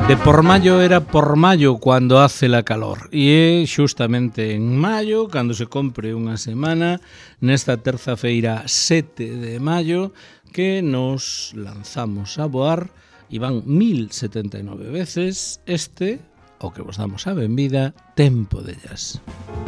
De por mayo era por mayo cuando hace la calor e é xustamente en mayo cando se compre unha semana nesta terza feira 7 de maio que nos lanzamos a voar e van 1079 veces este, o que vos damos a benvida, Tempo de Jazz.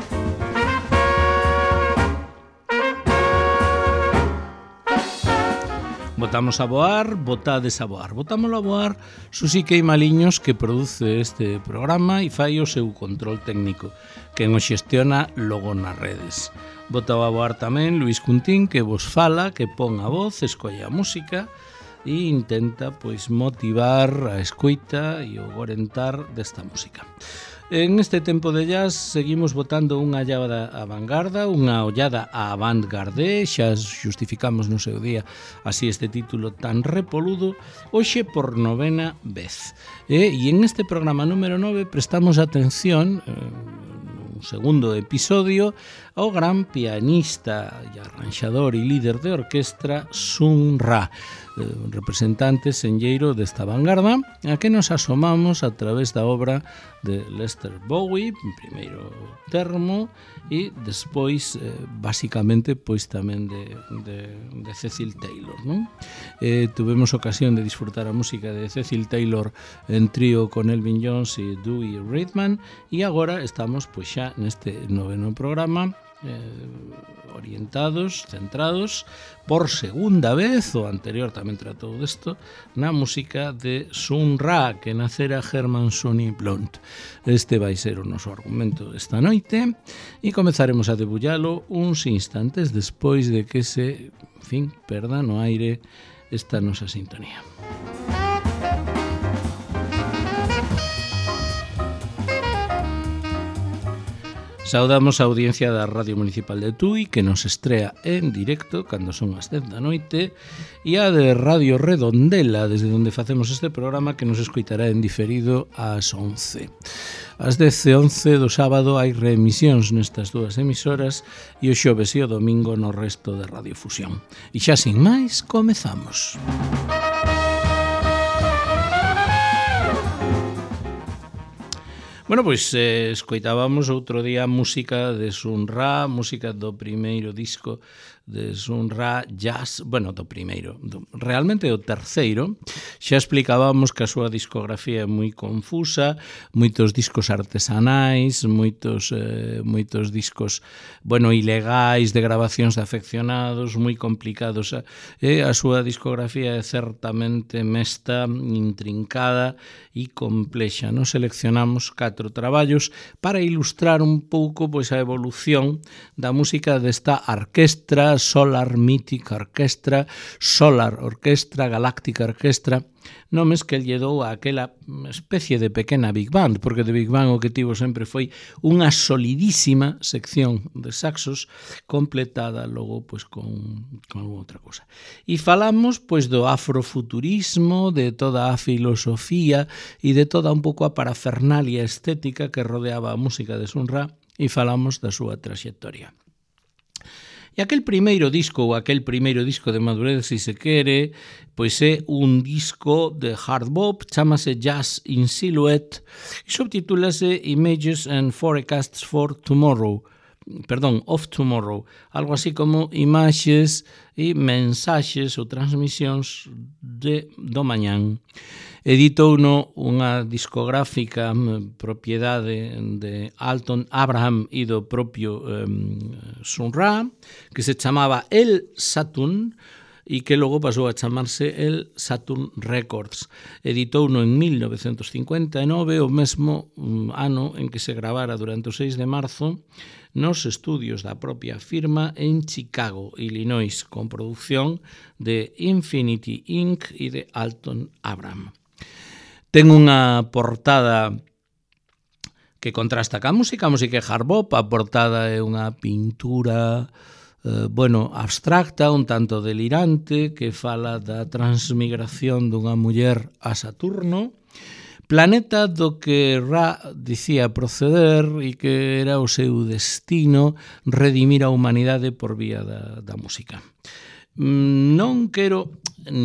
Botamos a voar, botades a voar. Botámoslo a voar Susi Queimaliños, que produce este programa e fai o seu control técnico, que o xestiona logo nas redes. Botao a voar tamén Luis Cuntín, que vos fala, que pon a voz, escolle a música e intenta pois motivar a escoita e o gorentar desta música. En este tempo de jazz seguimos botando unha ollada á vanguarda, unha ollada á avant-garde, xa xustificamos no seu día así este título tan repoludo, hoxe por novena vez. E en este programa número 9 prestamos atención, no segundo episodio, ao gran pianista e arranxador e líder de orquestra Sun Ra, representante senlleiro desta vanguarda, a que nos asomamos a través da obra de Lester Bowie, en primeiro termo, e despois, basicamente, pois tamén de Cecil Taylor, non? Tuvemos ocasión de disfrutar a música de Cecil Taylor en trío con Elvin Jones e Dewey Redman, e agora estamos, pois xa, neste noveno programa, orientados, centrados por segunda vez, o anterior tamén tratou desto, na música de Sun Ra, que nacera Herman Sonny Blunt. Este vai ser o noso argumento esta noite e comezaremos a debullalo uns instantes despois de que se, en fin, perda no aire esta nosa sintonía. Saudamos a audiencia da Radio Municipal de Tui, que nos estrea en directo cando son as 10 da noite, e a de Radio Redondela, desde onde facemos este programa, que nos escoitará en diferido ás 11. Ás 10:11 do sábado hai reemisións nestas dúas emisoras e o xoves e o domingo no resto de Radiofusión. E xa sin máis, comezamos. Bueno, pois escoitábamos outro día música de Sun Ra, música do primeiro disco de Sun Ra Jazz, bueno, do primeiro, realmente o terceiro. Xa explicábamos que a súa discografía é moi confusa, moitos discos artesanais, moitos discos, bueno, ilegais de grabacións de afeccionados, moi complicados. A súa discografía é certamente mesta, intrincada e complexa. Nos seleccionamos 4 traballos para ilustrar un pouco pois a evolución da música desta orquestra, Solar Mythic Orchestra, Solar Orchestra, Galactic Orchestra, nomes que lle dou a aquela especie de pequena Big Band, porque de Big Band o que tivo sempre foi unha solidísima sección de saxos completada logo pois con outra cosa. E falamos pois do afrofuturismo, de toda a filosofía e de toda un pouco a parafernalia estética que rodeaba a música de Sun Ra e falamos da súa traxectoria. E aquel primeiro disco, ou aquel primeiro disco de madurez, se se quere, pois é un disco de hard bop, chamase Jazz in Silhouette, e subtitúlase Images and Forecasts for Tomorrow, of Tomorrow, algo así como imaxes e mensaxes ou transmisións do mañán. Editouno unha discográfica propiedade de Alton Abraham e do propio Sun Ra, que se chamaba El Saturn e que logo pasou a chamarse El Saturn Records. Editouno en 1959, o mesmo ano en que se gravara durante o 6 de marzo nos estudios da propia firma en Chicago, Illinois, con producción de Infinity Inc. e de Alton Abraham. Ten unha portada que contrasta ca música, a música é hard bop, a portada é unha pintura abstracta, un tanto delirante, que fala da transmigración dunha muller a Saturno, planeta do que Ra dicía proceder e que era o seu destino redimir a humanidade por vía da música. non quero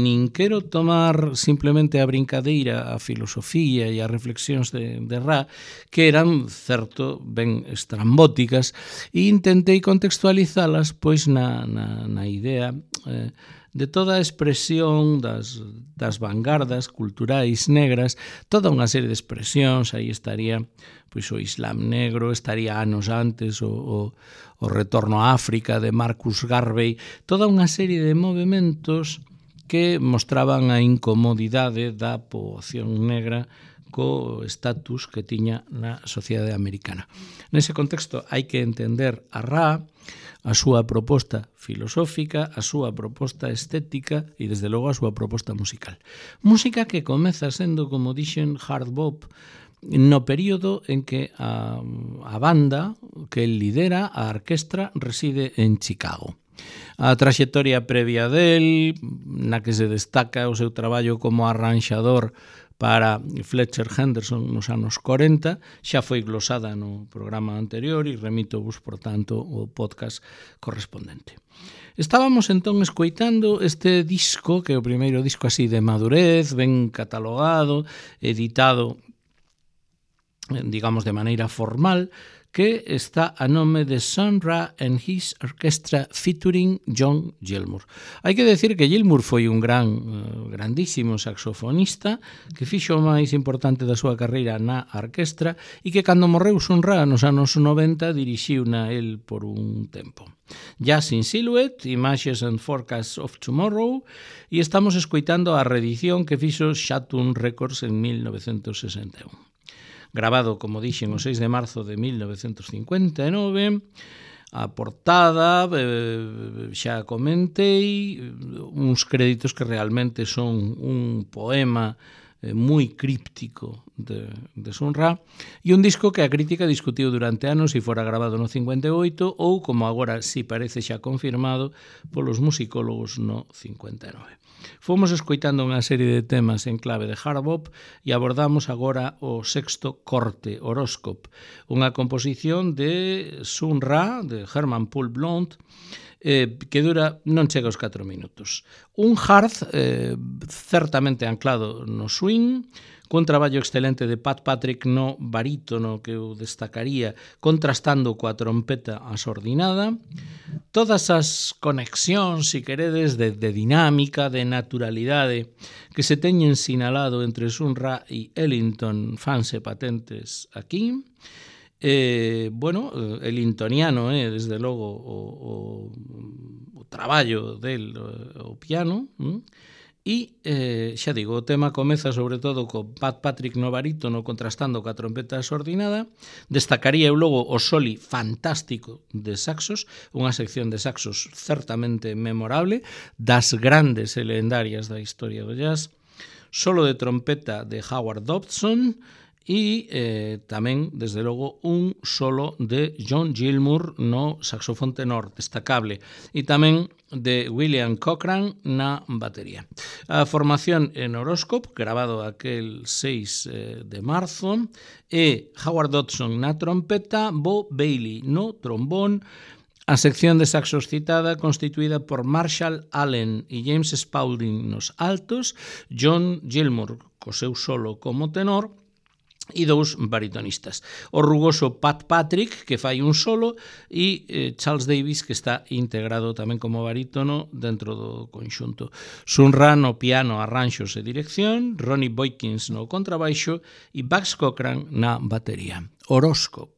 tomar simplemente a brincadeira, a filosofía e as reflexións de Ra, que eran, certo, ben estrambóticas, e intentei contextualizalas pois na idea de toda a expresión das vanguardas culturais negras, toda unha serie de expresións. Aí estaría pois o Islam negro, estaría anos antes o retorno a África de Marcus Garvey, toda unha serie de movementos que mostraban a incomodidade da poboación negra co estatus que tiña na sociedade americana. Nese contexto hai que entender a Ra, a súa proposta filosófica, a súa proposta estética e, desde logo, a súa proposta musical. Música que comeza sendo, como dixen, hard bop, no período en que a banda que el lidera, a orquestra, reside en Chicago. A traxectoria previa del, na que se destaca o seu traballo como arranxador para Fletcher Henderson nos anos 40, xa foi glosada no programa anterior e remito-vos, por tanto, o podcast correspondente. Estábamos entón escoitando este disco, que é o primeiro disco así de madurez, ben catalogado, editado, digamos, de maneira formal, que está a nome de Sun Ra and His Orchestra featuring John Gilmour. Hai que decir que Gilmour foi un grandísimo saxofonista que fixo o máis importante da súa carreira na orquestra e que cando morreu Sun Ra nos anos 90 dirixiu na el por un tempo. Jazz in Silhouette, Images and Forecasts of Tomorrow, e estamos escoitando a reedición que fixo Shatum Records en 1961. Grabado, como dixen, o 6 de marzo de 1959, a portada, xa comentei, uns créditos que realmente son un poema moi críptico de Sun Ra, e un disco que a crítica discutiu durante anos se fora grabado no 58 ou, como agora si parece xa confirmado, polos musicólogos no 59. Fomos escoitando unha serie de temas en clave de hard bop e abordamos agora o sexto corte, Horoscope, unha composición de Sun Ra, de Herman Paul Blount, que dura, non chega aos 4 minutos. Un hard certamente anclado no swing, cun traballo excelente de Pat Patrick no barítono que eu destacaría, contrastando coa trompeta asordinada. Todas as conexións, se queredes, de dinámica, de naturalidade que se teñen sinalado entre Sun Ra e Ellington fanse patentes aquí. Ellingtoniano desde logo o traballo del o piano, e, xa digo, o tema comeza sobre todo co Pat Patrick no barítono contrastando coa trompeta asordinada. Destacaría eu logo o soli fantástico de saxos, unha sección de saxos certamente memorable, das grandes e lendarias da historia do jazz, solo de trompeta de Howard Dobson, e tamén, desde logo, un solo de John Gilmour no saxofón tenor, destacable, e tamén de William Cochran na batería. A formación en Horoscope, grabado aquel 6 de marzo, e Howard Dobson na trompeta, Bo Bailey no trombón, a sección de saxos citada constituída por Marshall Allen e James Spaulding nos altos, John Gilmour co seu solo como tenor, e dous baritonistas. O rugoso Pat Patrick, que fai un solo, e Charles Davis, que está integrado tamén como barítono dentro do conxunto. Sun Ra no piano, arranxos e dirección, Ronnie Boykins no contrabaixo e Bugs Cochran na batería. Horoscope.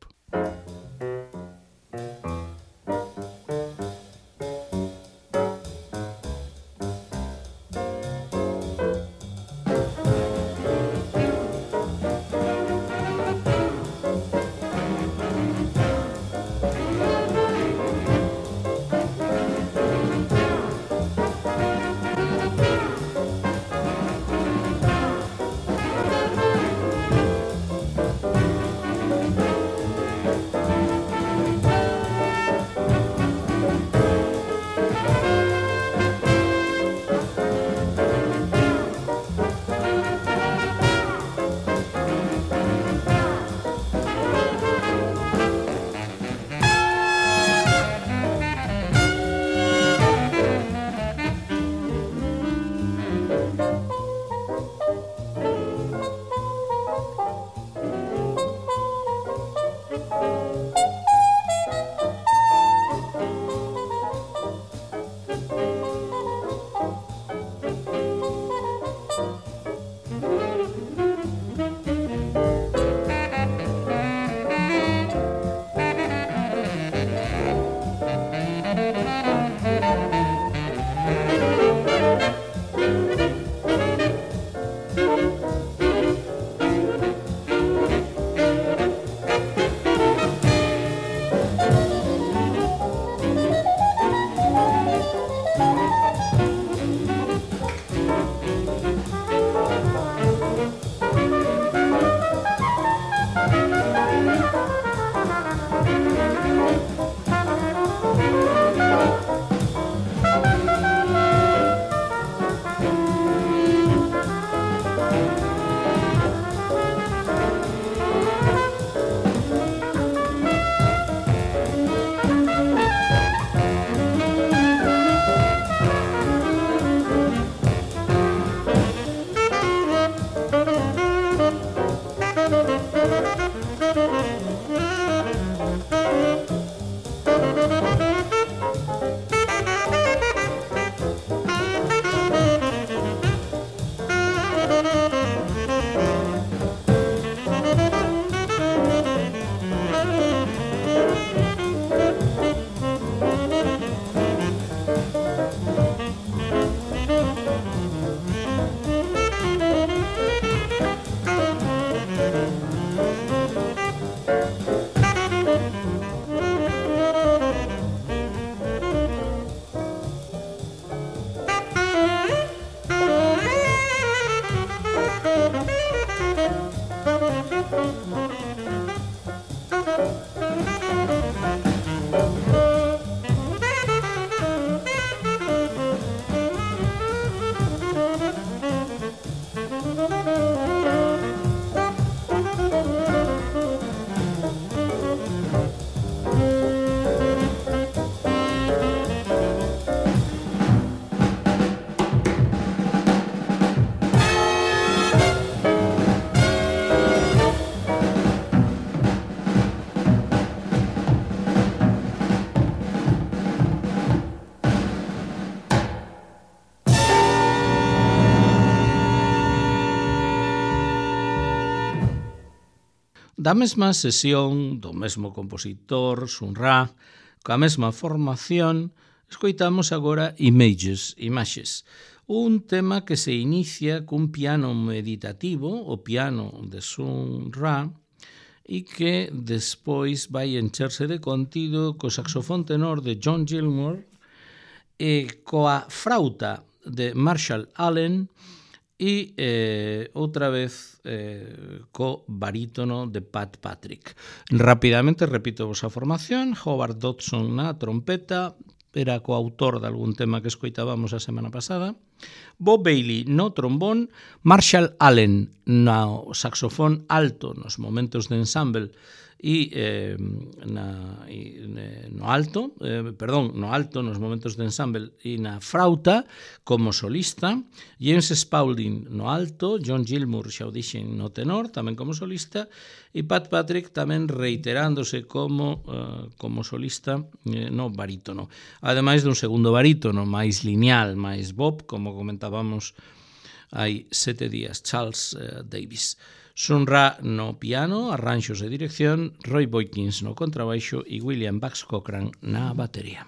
Da mesma sesión, do mesmo compositor, Sun Ra, coa mesma formación, escoitamos agora Images, un tema que se inicia cun piano meditativo, o piano de Sun Ra, e que despois vai encherse de contido co saxofón tenor de John Gilmour e coa frauta de Marshall Allen e outra vez co barítono de Pat Patrick. Rapidamente repito vos a formación: Howard Dodson na trompeta, era coautor de algún tema que escoitábamos a semana pasada, Bob Bailey no trombón, Marshall Allen no saxofón alto nos momentos de ensemble e no alto nos momentos de ensemble e na frauta como solista, James Spaulding no alto, John Gilmour, xa o dixen, no tenor, tamén como solista, e Pat Patrick tamén reiterándose como solista no barítono. Ademais dun segundo barítono máis lineal, máis Bob, como comentábamos hai 7 días, Charles Davis. Sun Ra no piano, arranxos e dirección, Roy Boykins no contrabaixo e William Bax Cochran na batería.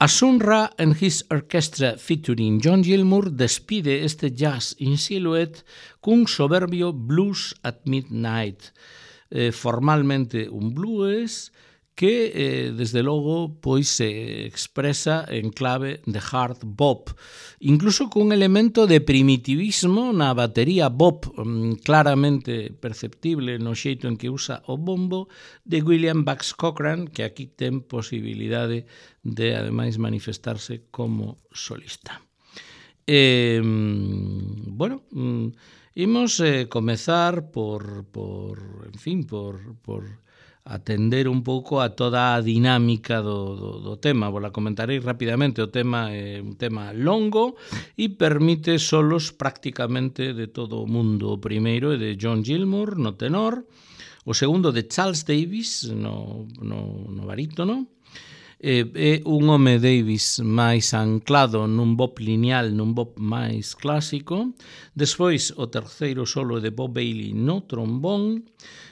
A Sun Ra and His Orchestra featuring John Gilmour despide este Jazz in Silhouette cun soberbio Blues at Midnight, formalmente un blues que, desde logo, pois se expresa en clave de hard bop, incluso cun elemento de primitivismo na batería bop claramente perceptible no xeito en que usa o bombo de William Bax Cochran, que aquí ten posibilidade de, ademais, manifestarse como solista. Bueno, imos comezar por atender un pouco a toda a dinámica do tema. Vos la comentarei rapidamente. O tema é un tema longo e permite solos prácticamente de todo o mundo. O primeiro é de John Gilmour no tenor, o segundo de Charles Davis no barítono. É un home Davis máis anclado nun bop lineal, nun bop máis clásico. Despois o terceiro solo de Bob Bailey no trombón.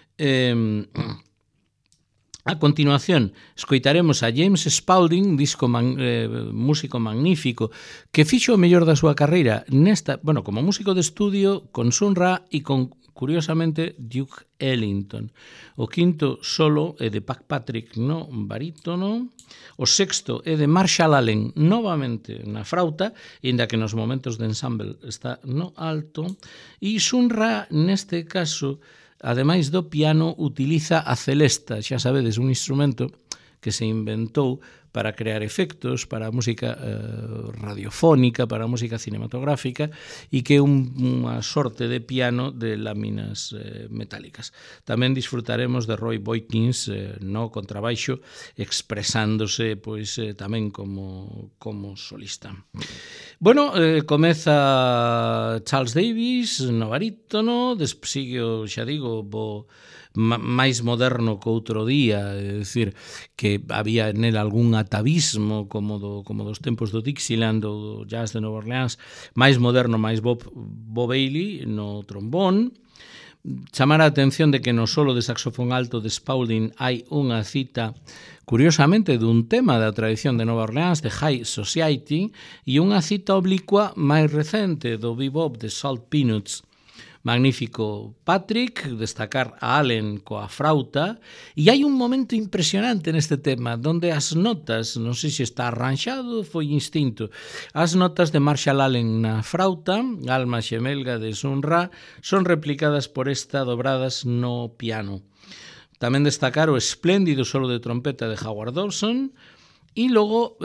A continuación, escoitaremos a James Spaulding, músico magnífico, que fixo o mellor da súa carreira como músico de estudio con Sun Ra e con, curiosamente, Duke Ellington. O quinto solo é de Pat Patrick no barítono. O sexto é de Marshall Allen, novamente na frauta, inda que nos momentos de ensemble está no alto. E Sun Ra, neste caso, ademais do piano, utiliza a celesta, xa sabedes, un instrumento que se inventou para crear efectos, para a música radiofónica, para a música cinematográfica, e que é unha sorte de piano de láminas metálicas. Tamén disfrutaremos de Roy Boykins no contrabaixo, expresándose tamén como solista. Bueno, comeza Charles Davis no barítono, sigue, xa digo, máis moderno que outro día, é dicir, que había nel algún atavismo como dos tempos do Dixieland ou do jazz de Nova Orleans, máis moderno, máis Bob Bailey no trombón. Chamar a atención de que no solo de saxofón alto de Spaulding hai unha cita, curiosamente, dun tema da tradición de Nova Orleans, de High Society, e unha cita oblicua máis recente do bebop de Salt Peanuts. Magnífico Patrick, destacar a Allen coa frauta, e hai un momento impresionante neste tema, donde as notas, non sei se está arranxado, foi instinto, as notas de Marshall Allen na frauta, alma xemelga de Sun Ra, son replicadas por esta dobradas no piano. Tamén destacar o espléndido solo de trompeta de Howard Dawson, e logo,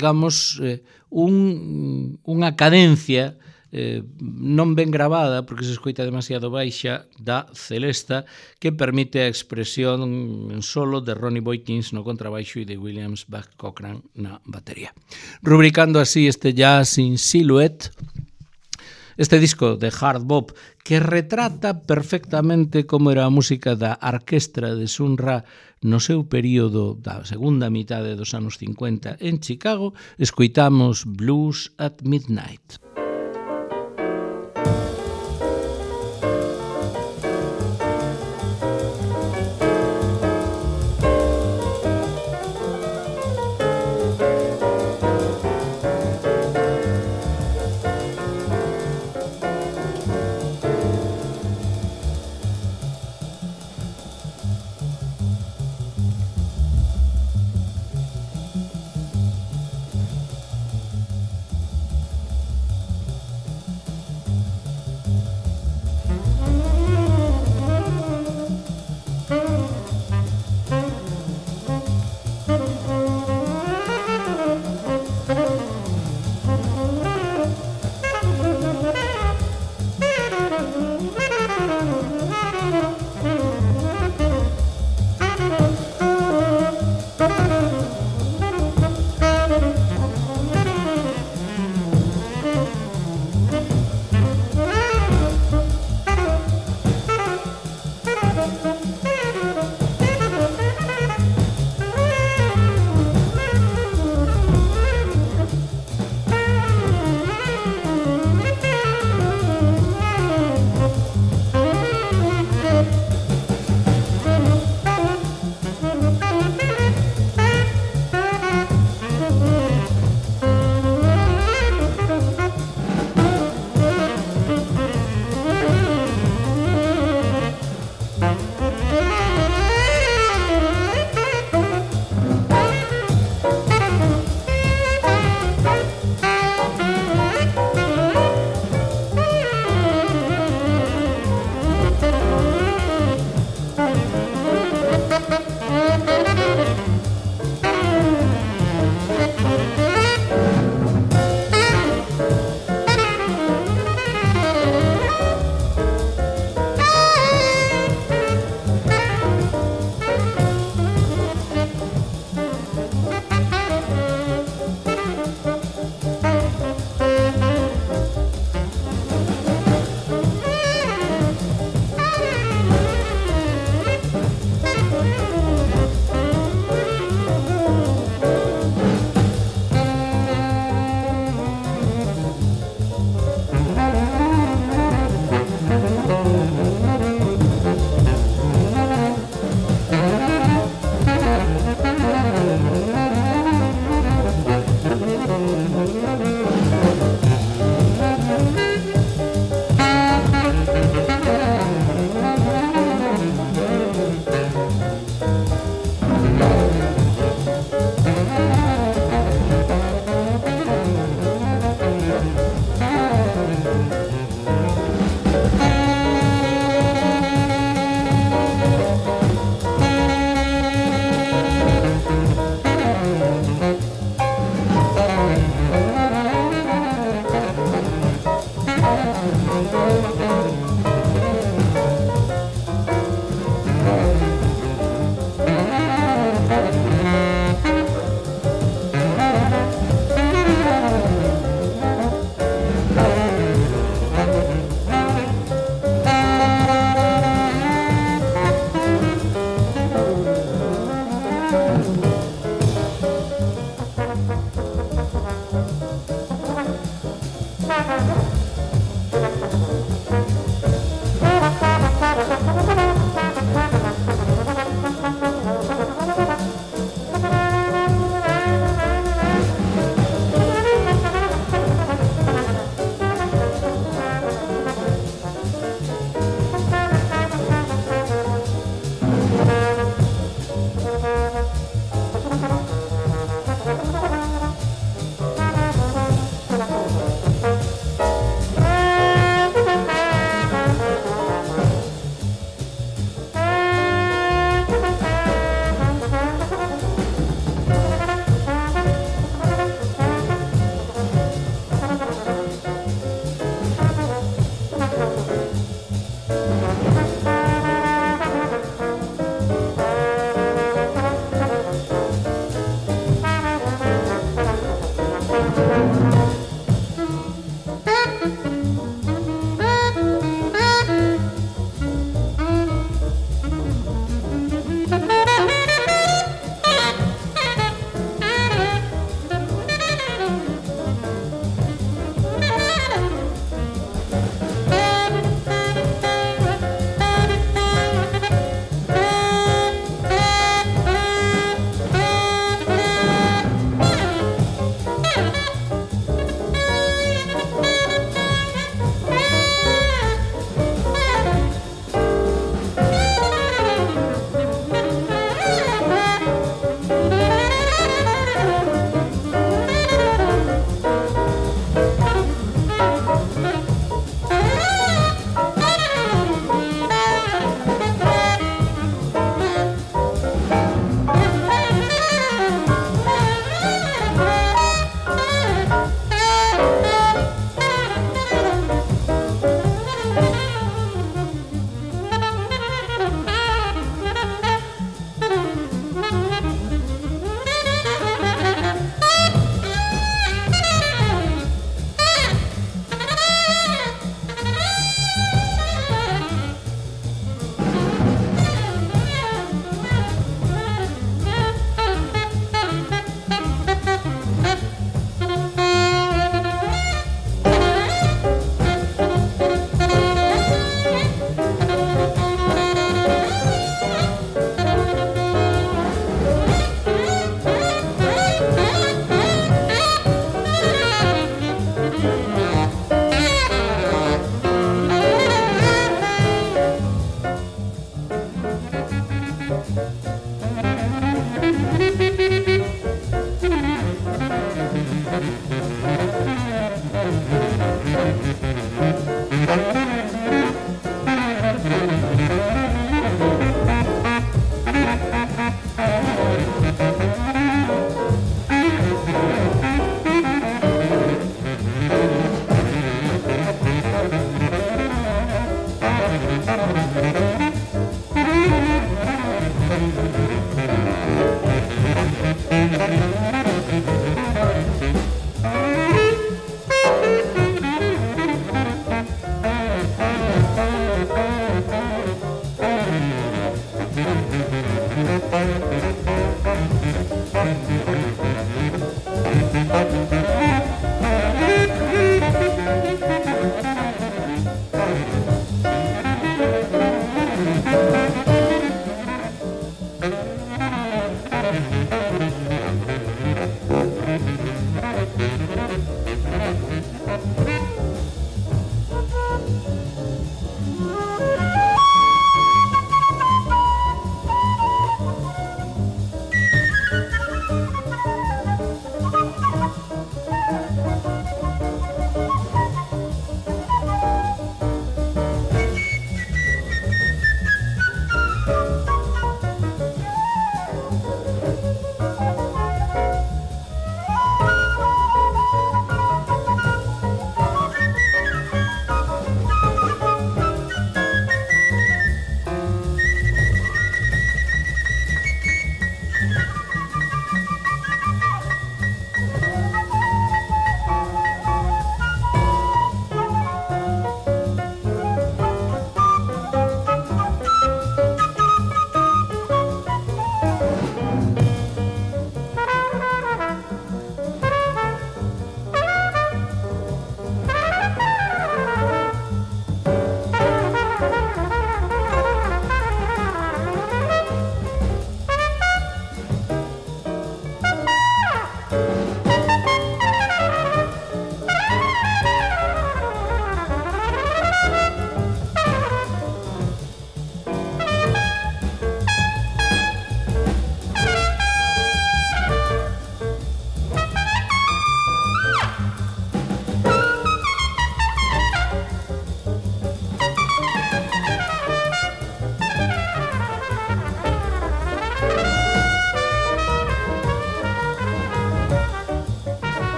unha cadencia non ben gravada, porque se escoita demasiado baixa, da celesta, que permite a expresión en solo de Ronnie Boykins no contrabaixo e de Williams Bax Cochran na batería. Rubricando así este Jazz in Silhouette, este disco de hard bop que retrata perfectamente como era a música da orquestra de Sun Ra no seu período da segunda mitade dos anos 50 en Chicago, escoitamos Blues at Midnight.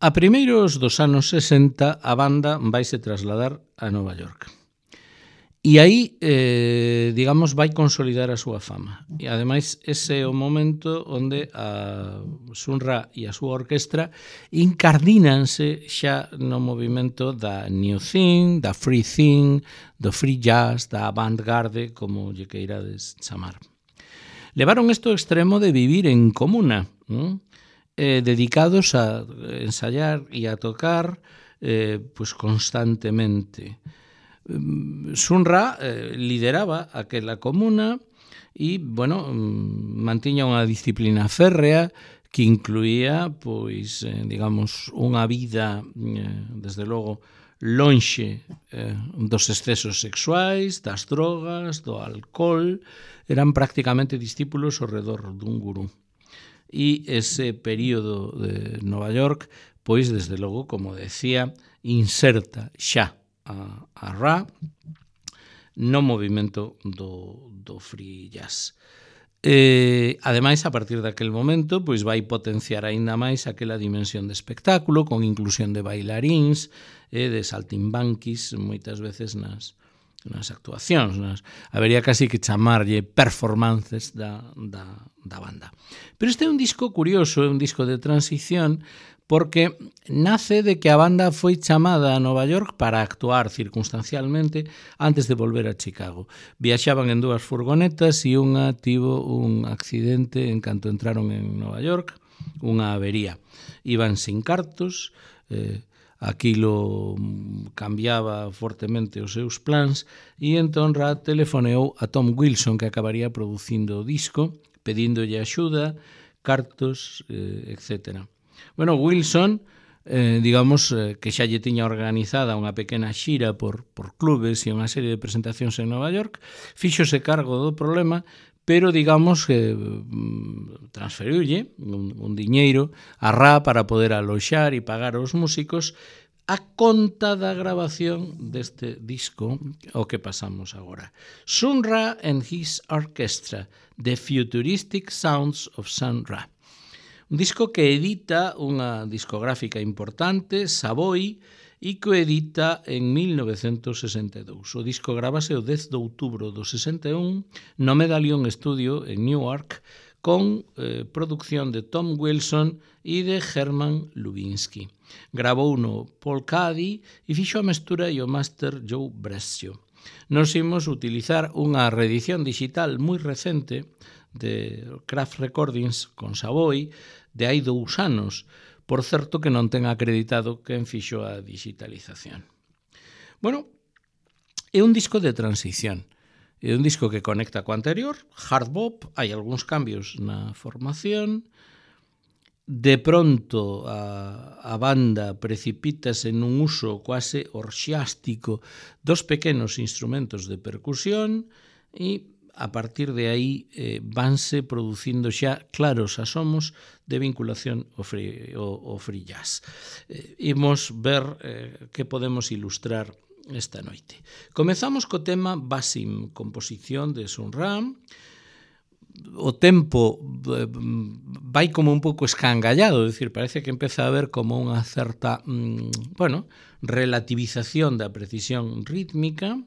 a primeiros dos anos 60 a banda vaise trasladar a Nova York. E aí, digamos, vai consolidar a súa fama. E, ademais, ese é o momento onde a Sun Ra e a súa orquestra incardínanse xa no movimento da New Thing, da Free Thing, do Free Jazz, da Avant-Garde, como lle queirades chamar. Levaron isto ao extremo de vivir en comuna, dedicados a ensayar e a tocar pues constantemente. Sun Ra lideraba aquela comuna e, bueno, mantiña unha disciplina férrea que incluía, pois, digamos, unha vida, desde logo, lonxe dos excesos sexuais, das drogas, do alcohol. Eran prácticamente discípulos ao redor dun gurú. E ese período de Nova York, pois, desde logo, como decía, inserta xa a Ra no movimento do free jazz. Ademais, a partir daquel momento, pois vai potenciar aínda máis aquela dimensión de espectáculo, con inclusión de bailaríns, de saltimbanquis, moitas veces nas actuacións. Habería casi que chamarlle performances da banda. Pero este é un disco curioso, é un disco de transición, porque nace de que a banda foi chamada a Nova York para actuar circunstancialmente antes de volver a Chicago. Viaxaban en 2 furgonetas e unha tivo un accidente en canto entraron en Nova York, unha avería. Iban sin cartos, aquilo cambiaba fortemente os seus plans e entón Ra telefoneou a Tom Wilson, que acabaría producindo o disco, pedíndolle axuda, cartos, etcétera. Bueno, Wilson, digamos, que xa lle tiña organizada unha pequena xira por clubes e unha serie de presentacións en Nova York, fíxose cargo do problema, pero, digamos, que transferiulle un diñeiro a Ra para poder aloxar e pagar aos músicos a conta da grabación deste disco, o que pasamos agora. Sun Ra and his Orchestra, The Futuristic Sounds of Sun Ra. Un disco que edita unha discográfica importante, Savoy, e que edita en 1962. O disco gravase o 10 de outubro do 61 no Medallion Studio en Newark, con producción de Tom Wilson e de Herman Lubinsky. Gravou no Paul Cady e fixo a mestura e o máster Joe Brescio. Nos imos utilizar unha reedición digital moi recente de Craft Recordings con Savoy de hai 2 anos, por certo que non ten acreditado quen fixo a digitalización. Bueno, é un disco de transición, é un disco que conecta co anterior, hard bop, hai algúns cambios na formación, de pronto a banda precipítase nun uso quase orxiástico dos pequenos instrumentos de percusión e a partir de aí vanse producindo xa claros asomos de vinculación ao free jazz. Imos ver que podemos ilustrar esta noite. Comezamos co tema Basim, composición de Sun Ra. O tempo vai como un pouco escangallado, é dicir, parece que empeza a haber como unha certa, relativización da precisión rítmica.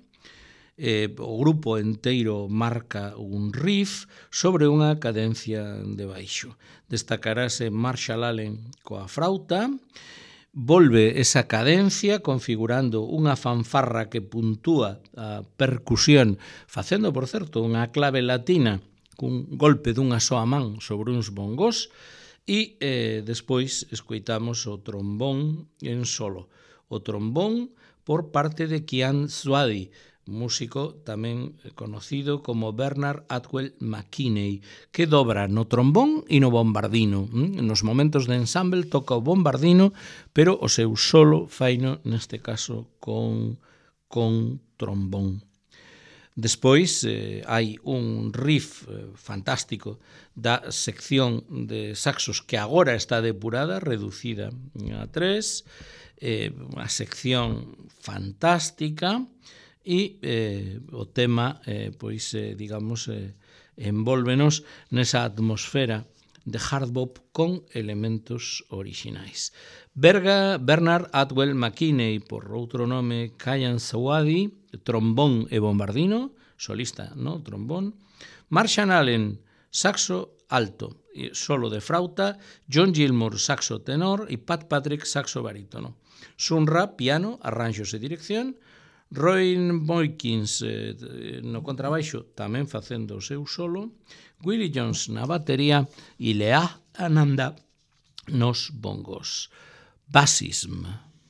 O grupo enteiro marca un riff sobre unha cadencia de baixo. Destacarase Marshall Allen coa frauta, volve esa cadencia configurando unha fanfarra que puntúa a percusión, facendo, por certo, unha clave latina cun golpe dunha soa man sobre uns bongos e despois escoitamos o trombón en solo. O trombón por parte de Kian Swady, músico tamén conocido como Bernard Atwell McKinney, que dobra no trombón e no bombardino. Nos momentos de ensamble toca o bombardino, pero o seu solo faino, neste caso, con trombón. Despois hai un riff fantástico da sección de saxos que agora está depurada, reducida a 3, unha sección fantástica, e o tema, digamos, envólvenos nesa atmosfera de hard bop con elementos orixinais. Bernard Atwell McKinney, por outro nome Kayan Sawadi, trombón e bombardino, solista no trombón. Marshall Allen, saxo alto, solo de flauta. John Gilmour, saxo tenor, e Pat Patrick, saxo barítono. Sun Ra, piano, arranxos e dirección. Roy Boykins no contrabaixo, tamén facendo o seu solo. Willie Jones na batería e Lea Ananda nos bongos. Bassism.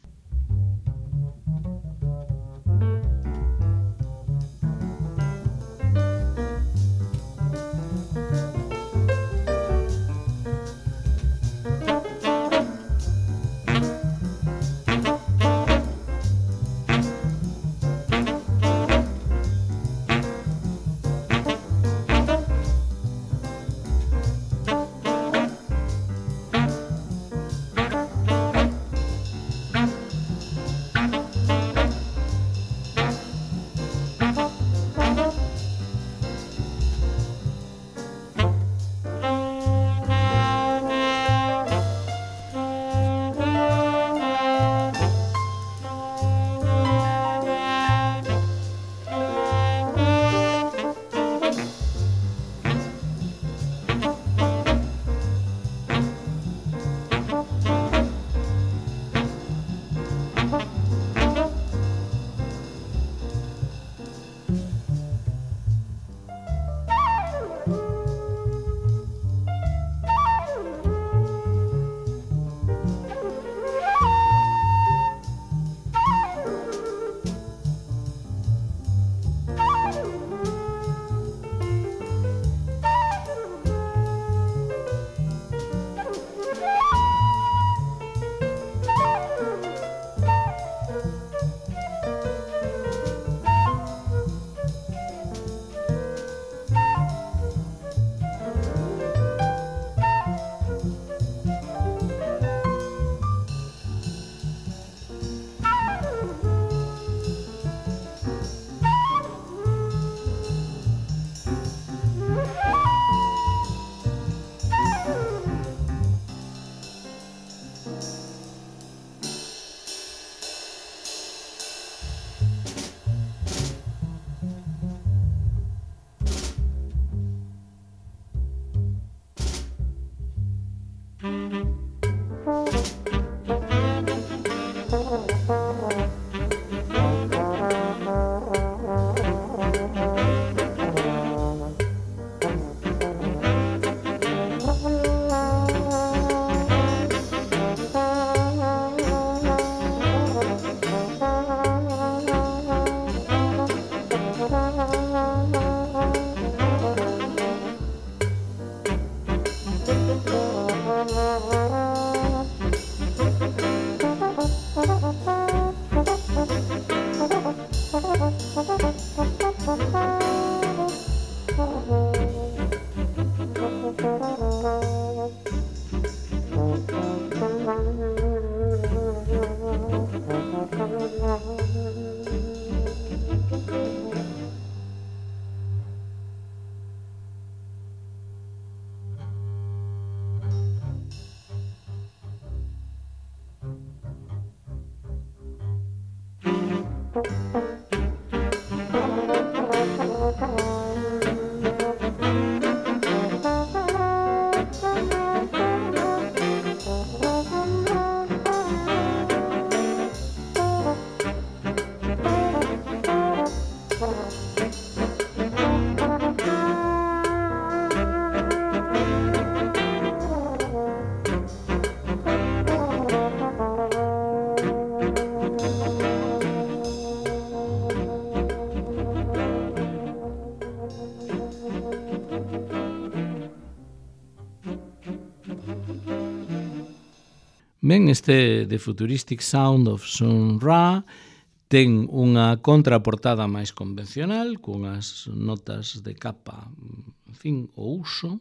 Ben, este The Futuristic Sound of Sun Ra ten unha contraportada máis convencional, cunhas notas de capa, en fin, o uso,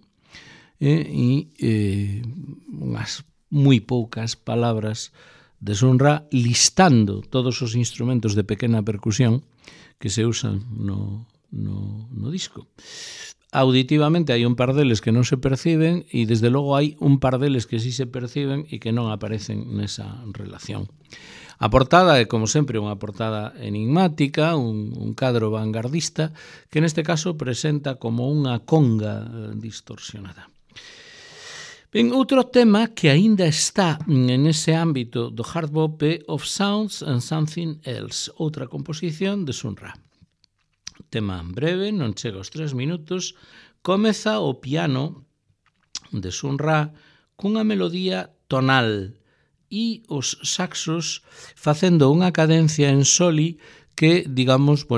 e unhas moi poucas palabras de Sun Ra listando todos os instrumentos de pequena percusión que se usan no disco. auditivamente hai un par deles que non se perciben e desde logo hai un par deles que sí se perciben e que non aparecen nesa relación. A portada é, como sempre, unha portada enigmática, un cadro vanguardista, que neste caso presenta como unha conga distorsionada. Ben, outro tema que aínda está nese ámbito do hard bop é Of Sounds and Something Else, outra composición de Sun Ra. Tema breve, non chega aos 3 minutos, comeza o piano de Sun Ra cunha melodía tonal e os saxos facendo unha cadencia en soli que, digamos,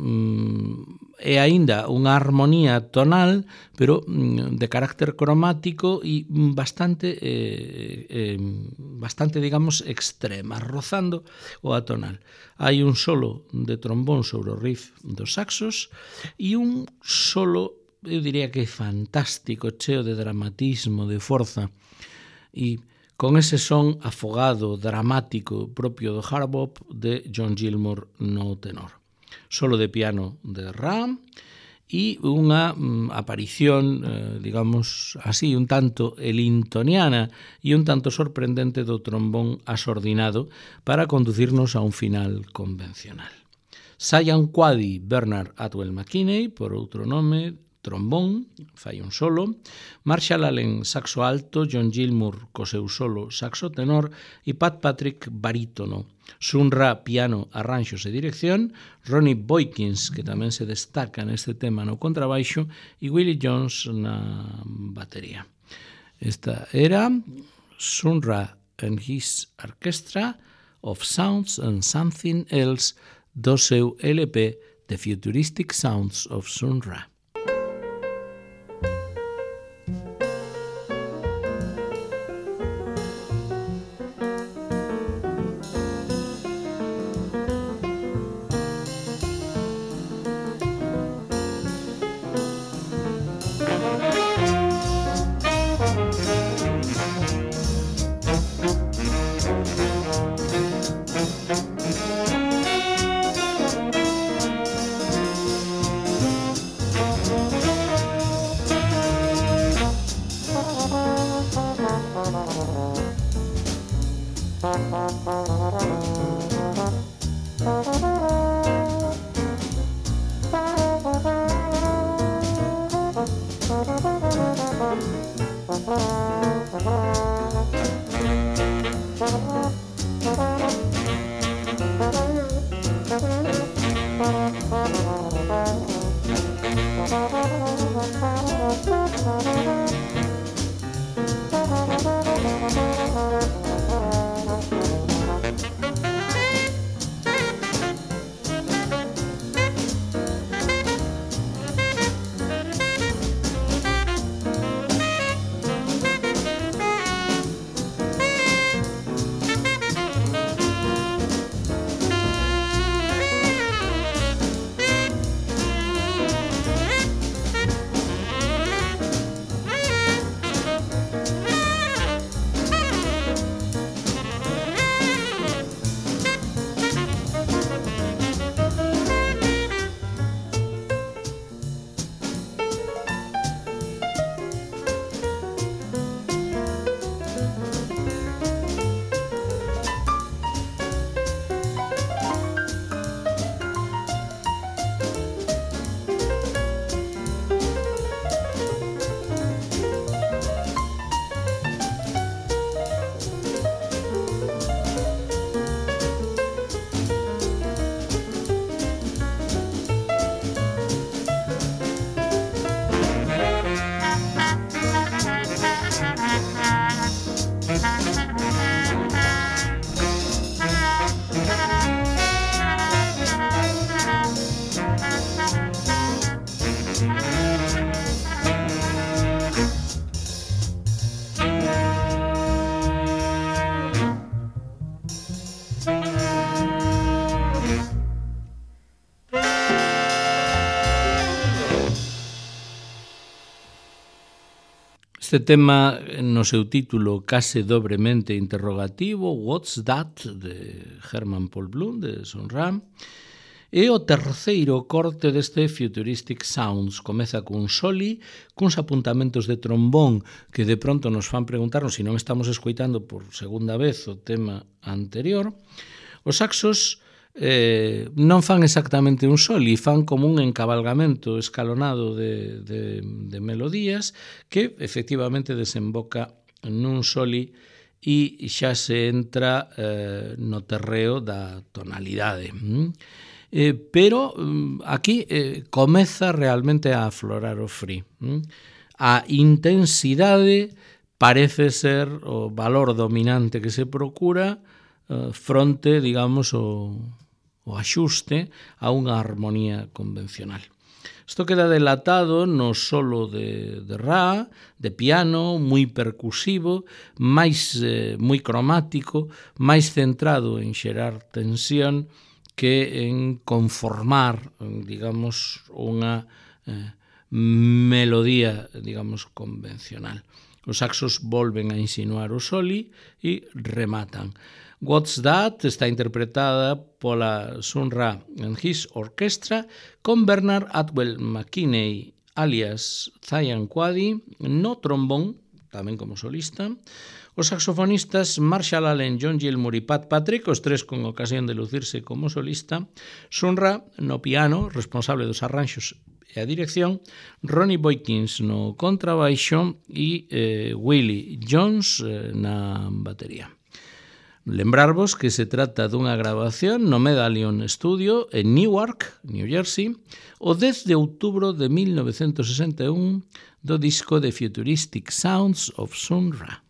é aínda unha armonía tonal, pero de carácter cromático e bastante, digamos, extrema, rozando o atonal. Hai un solo de trombón sobre o riff dos saxos e un solo, eu diría que fantástico, cheo de dramatismo, de forza, e con ese son afogado, dramático, propio do hard bop de John Gilmour no tenor. Solo de piano de Ra e unha aparición, digamos así, un tanto elintoniana e un tanto sorprendente do trombón asordinado para conducirnos a un final convencional. Sayan Quadi, Bernard Atwell McKinney, por outro nome, trombón, fai un solo, Marshall Allen, saxo alto, John Gilmour, co seu solo, saxo tenor, e Pat Patrick, barítono. Sun Ra, piano, arranxos e dirección, Ronnie Boykins, que tamén se destaca neste tema no contrabaixo, e Willie Jones na batería. Esta era Sun Ra and his Orchestra, Of Sounds and Something Else, do seu LP The Futuristic Sounds of Sun Ra. Este tema, no seu título case dobremente interrogativo, What's That?, de Herman Paul Bloom, de Sun Ra, É o terceiro corte deste Futuristic Sounds. Comeza cun soli, cuns apuntamentos de trombón que de pronto nos fan preguntarnos se non estamos escoitando por segunda vez o tema anterior. Os saxos non fan exactamente un soli, fan como un encabalgamento escalonado de melodías que efectivamente desemboca nun soli e xa se entra no terreo da tonalidade. Pero aquí comeza realmente a aflorar o free. A intensidade parece ser o valor dominante que se procura fronte, digamos, o axuste a unha armonía convencional. Isto queda delatado no solo de Ra, de piano, moi percusivo, moi cromático, máis centrado en xerar tensión que en conformar, digamos, unha melodía, digamos, convencional. Os saxos volven a insinuar o soli e rematan. What's That está interpretada pola Sun Ra and His Orchestra con Bernard Atwell McKinney, alias Zayan Quadi, no trombón, tamén como solista. Os saxofonistas Marshall Allen, John Gilmour e Pat Patrick, os tres con ocasión de lucirse como solista. Sun Ra no piano, responsable dos arranxos e a dirección. Ronnie Boykins no contrabaixo e Willie Jones na batería. Lembrarvos que se trata dunha grabación no Medallion Studio en Newark, New Jersey, o 10 de outubro de 1961 do disco The Futuristic Sounds of Sun Ra.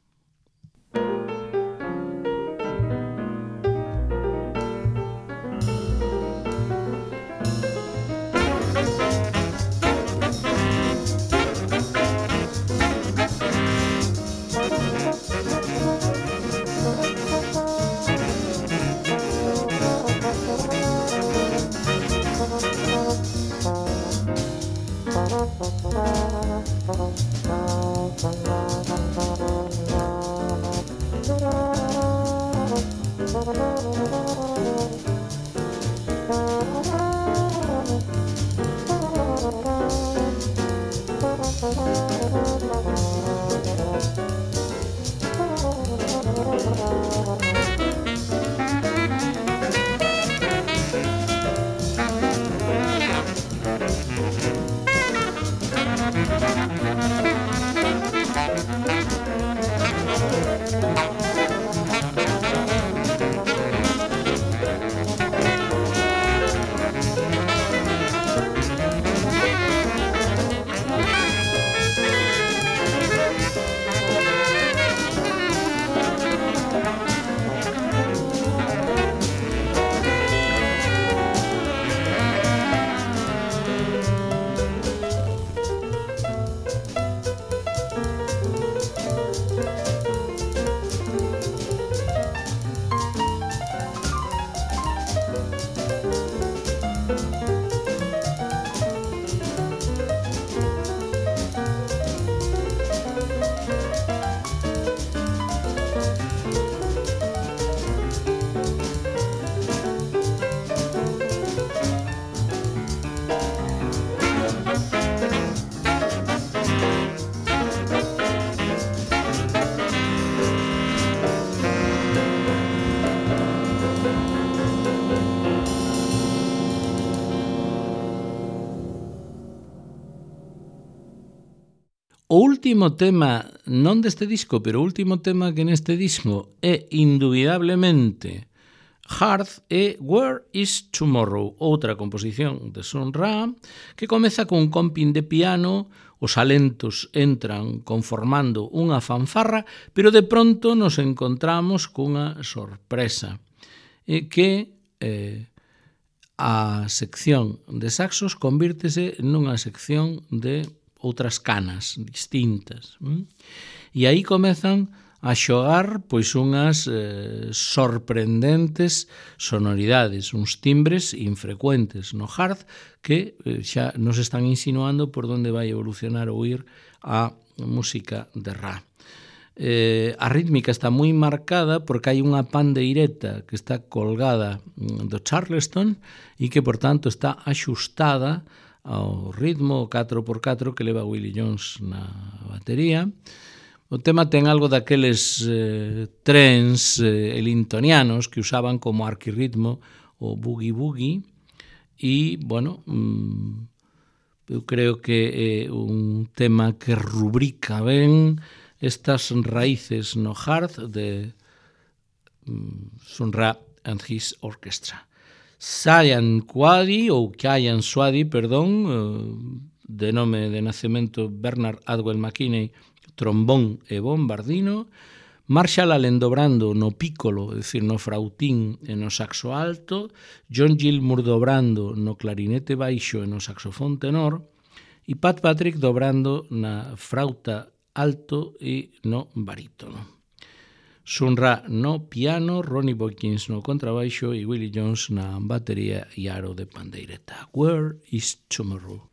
O último tema, non deste disco, pero o último tema que neste disco é indubidablemente Hard, é Where is Tomorrow, outra composición de Sun Ra, que comeza cun comping de piano, os alentos entran conformando unha fanfarra, pero de pronto nos encontramos cunha sorpresa, que a sección de saxos convírtese nunha sección de outras canas distintas. E aí comezan a xogar pois unhas sorprendentes sonoridades, uns timbres infrecuentes no hard que xa nos están insinuando por onde vai evolucionar ou ir a música de Ra. A rítmica está moi marcada porque hai unha pandeireta que está colgada do Charleston e que, por tanto, está axustada ao ritmo 4x4 que leva Willie Jones na batería. O tema ten algo daqueles trens elintonianos que usaban como arquirritmo o boogie-boogie e, bueno, eu creo que é un tema que rubrica ben estas raíces no hard de Sun Ra and his orchestra. Sayan Swadi, de nome de nacemento Bernard Adwell McKinney, trombón e bombardino, Marshall Allen dobrando no piccolo, é dicir, no frautín e no saxo alto, John Gilmour dobrando no clarinete baixo e no saxofón tenor, e Pat Patrick dobrando na frauta alto e no barítono. Sun Ra no piano, Ronnie Boykins no contrabaixo e Willie Jones na batería e aro de pandeireta. Where is Tomorrow?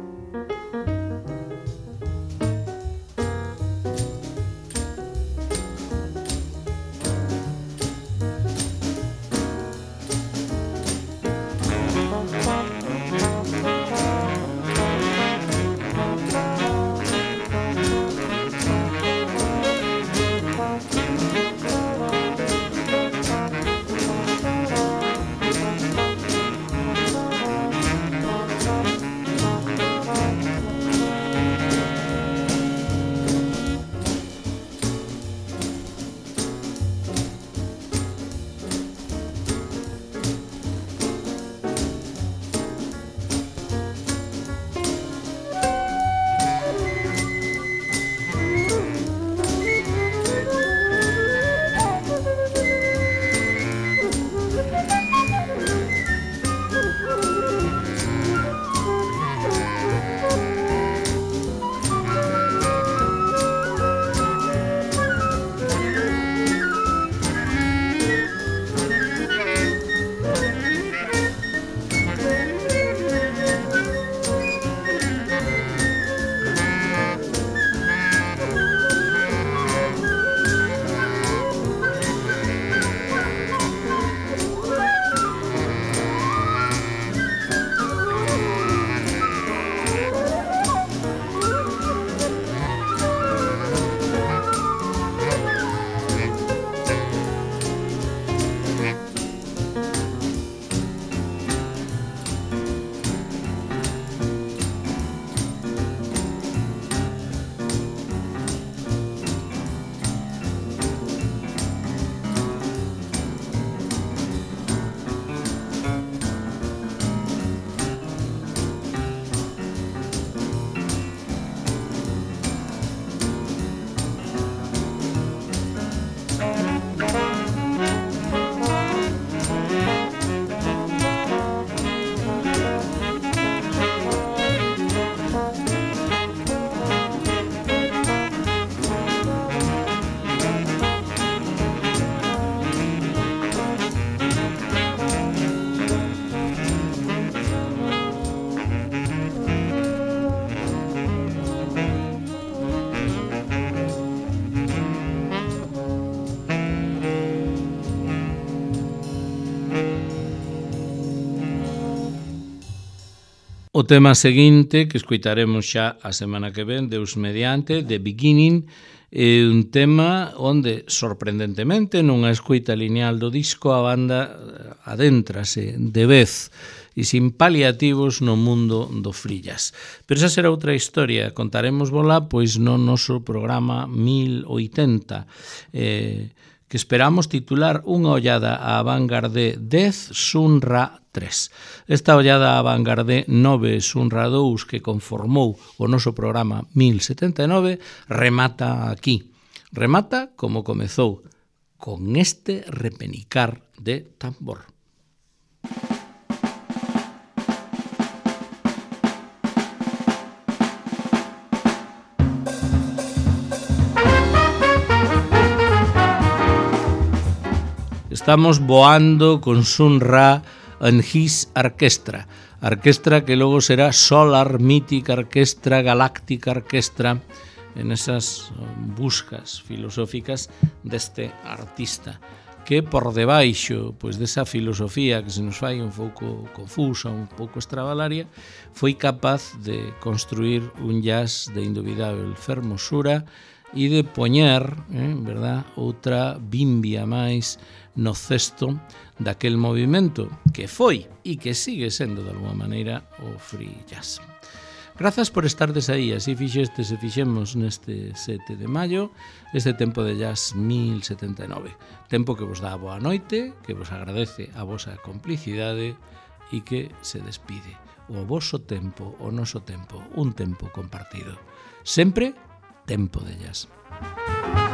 O tema seguinte, que escoitaremos xa a semana que ven, Deus mediante, The Beginning, é un tema onde, sorprendentemente, nunha escoita lineal do disco, a banda adéntrase de vez e sin paliativos no mundo do free jazz. Pero esa será outra historia, contaremos volá pois no noso programa 1080, que esperamos titular Unha ollada á vanguarde 10 Sun Ra 3. Esta ollada á vanguarde 9 Sun Ra 2 que conformou o noso programa 1079 remata aquí. Remata como comezou, con este repenicar de tambor. Estamos voando con Sun Ra and his orchestra. Orquestra que logo será Solar Mythic Orchestra, Galactic Orchestra, en esas buscas filosóficas deste artista que por debaixo pois desa filosofía que se nos fai un pouco confusa, un pouco extravalaria, foi capaz de construir un jazz de indubidável fermosura e de poñer, verdad, outra bimbia máis no cesto daquel movimento que foi e que sigue sendo de alguma maneira o free jazz. Grazas por estardes aí, así fixestes e fixemos neste 7 de maio, este tempo de jazz 1079. Tempo que vos dá a boa noite, que vos agradece a vosa complicidade e que se despide. O voso tempo, o noso tempo, un tempo compartido. Sempre tempo de jazz.